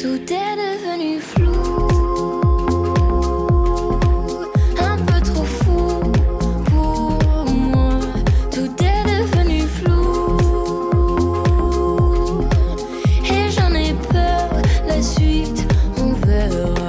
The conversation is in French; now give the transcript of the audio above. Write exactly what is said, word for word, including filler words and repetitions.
Tout est devenu flou, un peu trop fou pour moi. Tout est devenu flou et j'en ai peur. La suite, on verra.